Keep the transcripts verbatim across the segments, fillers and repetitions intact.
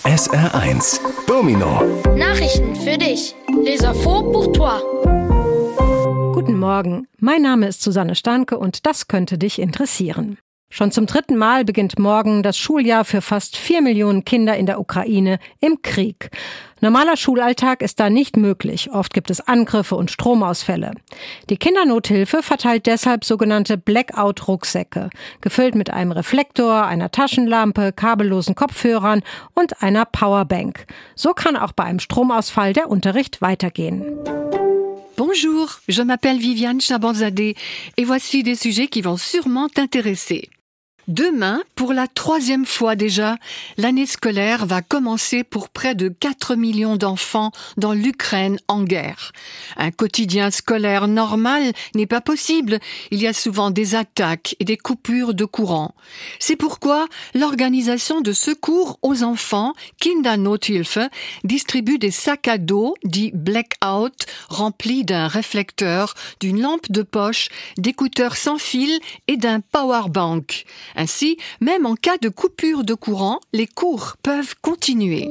S R eins Domino. Nachrichten für dich. Les infos pour toi. Guten Morgen, mein Name ist Susanne Stanke und das könnte dich interessieren. Schon zum dritten Mal beginnt morgen das Schuljahr für fast vier Millionen Kinder in der Ukraine im Krieg. Normaler Schulalltag ist da nicht möglich. Oft gibt es Angriffe und Stromausfälle. Die Kindernothilfe verteilt deshalb sogenannte Blackout-Rucksäcke, gefüllt mit einem Reflektor, einer Taschenlampe, kabellosen Kopfhörern und einer Powerbank. So kann auch bei einem Stromausfall der Unterricht weitergehen. Bonjour, je m'appelle Viviane Chabanzadeh et voici des sujets qui vont sûrement t'intéresser. Demain, pour la troisième fois déjà, l'année scolaire va commencer pour près de quatre millions d'enfants dans l'Ukraine en guerre. Un quotidien scolaire normal n'est pas possible. Il y a souvent des attaques et des coupures de courant. C'est pourquoi l'organisation de secours aux enfants, Kindernothilfe, distribue des sacs à dos, dits blackout, remplis d'un réflecteur, d'une lampe de poche, d'écouteurs sans fil et d'un powerbank. Ainsi, même en cas de coupure de courant, les cours peuvent continuer.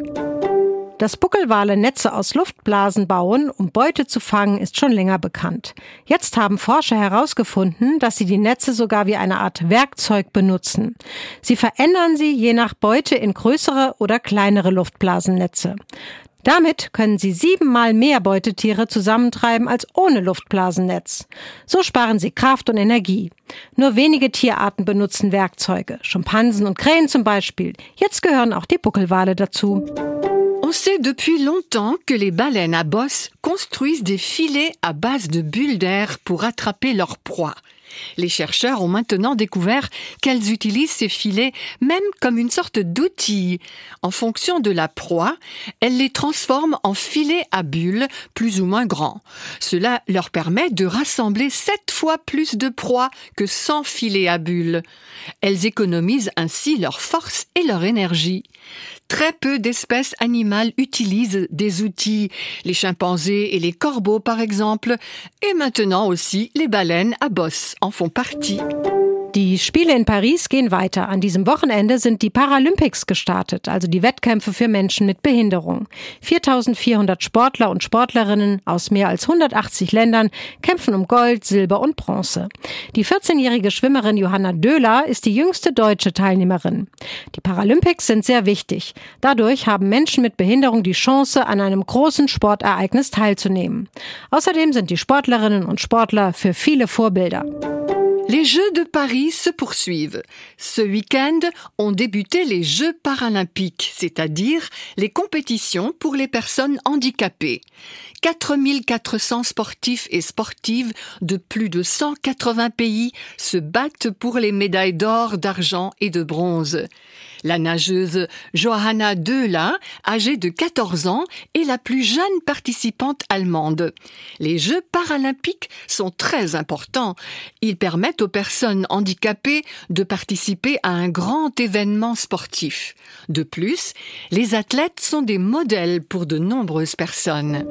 Dass Buckelwale Netze aus Luftblasen bauen, um Beute zu fangen, ist schon länger bekannt. Jetzt haben Forscher herausgefunden, dass sie die Netze sogar wie eine Art Werkzeug benutzen. Sie verändern sie je nach Beute in größere oder kleinere Luftblasennetze. Damit können sie siebenmal mehr Beutetiere zusammentreiben als ohne Luftblasennetz. So sparen sie Kraft und Energie. Nur wenige Tierarten benutzen Werkzeuge, Schimpansen und Krähen zum Beispiel. Jetzt gehören auch die Buckelwale dazu. On sait depuis longtemps que les baleines à bosse construisent des filets à base de bulles d'air pour attraper leur proie. Les chercheurs ont maintenant découvert qu'elles utilisent ces filets même comme une sorte d'outil. En fonction de la proie, elles les transforment en filets à bulles plus ou moins grands. Cela leur permet de rassembler sept fois plus de proies que sans filets à bulles. Elles économisent ainsi leur force et leur énergie. Très peu d'espèces animales utilisent des outils, les chimpanzés et les corbeaux par exemple, et maintenant aussi les baleines à bosse en font partie. Die Spiele in Paris gehen weiter. An diesem Wochenende sind die Paralympics gestartet, also die Wettkämpfe für Menschen mit Behinderung. viertausendvierhundert Sportler und Sportlerinnen aus mehr als hundertachtzig Ländern kämpfen um Gold, Silber und Bronze. Die vierzehnjährige Schwimmerin Johanna Döhler ist die jüngste deutsche Teilnehmerin. Die Paralympics sind sehr wichtig. Dadurch haben Menschen mit Behinderung die Chance, an einem großen Sportereignis teilzunehmen. Außerdem sind die Sportlerinnen und Sportler für viele Vorbilder. Les Jeux de Paris se poursuivent. Ce week-end ont débuté les Jeux paralympiques, c'est-à-dire les compétitions pour les personnes handicapées. quatre mille quatre cents sportifs et sportives de plus de cent quatre-vingts pays se battent pour les médailles d'or, d'argent et de bronze. La nageuse Johanna Döhler, âgée de quatorze ans, est la plus jeune participante allemande. Les Jeux paralympiques sont très importants. Ils permettent aux personnes handicapées de participer à un grand événement sportif. De plus, les athlètes sont des modèles pour de nombreuses personnes.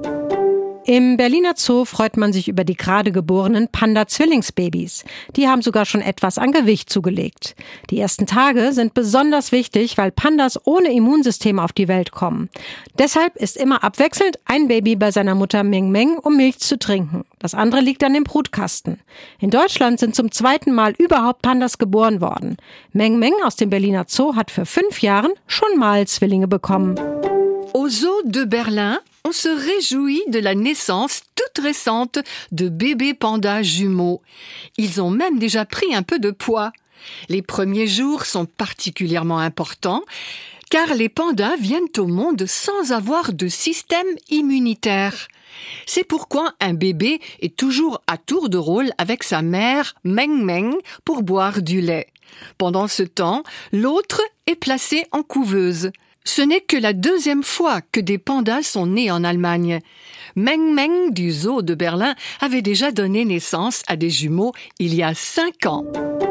Im Berliner Zoo freut man sich über die gerade geborenen Panda-Zwillingsbabys. Die haben sogar schon etwas an Gewicht zugelegt. Die ersten Tage sind besonders wichtig, weil Pandas ohne Immunsystem auf die Welt kommen. Deshalb ist immer abwechselnd ein Baby bei seiner Mutter Meng Meng, um Milch zu trinken. Das andere liegt an dem Brutkasten. In Deutschland sind zum zweiten Mal überhaupt Pandas geboren worden. Meng Meng aus dem Berliner Zoo hat für fünf Jahren schon mal Zwillinge bekommen. Au Zoo de Berlin, on se réjouit de la naissance toute récente de bébés pandas jumeaux. Ils ont même déjà pris un peu de poids. Les premiers jours sont particulièrement importants car les pandas viennent au monde sans avoir de système immunitaire. C'est pourquoi un bébé est toujours à tour de rôle avec sa mère Meng Meng pour boire du lait. Pendant ce temps, l'autre est placé en couveuse. Ce n'est que la deuxième fois que des pandas sont nés en Allemagne. Meng Meng du zoo de Berlin avait déjà donné naissance à des jumeaux il y a cinq ans.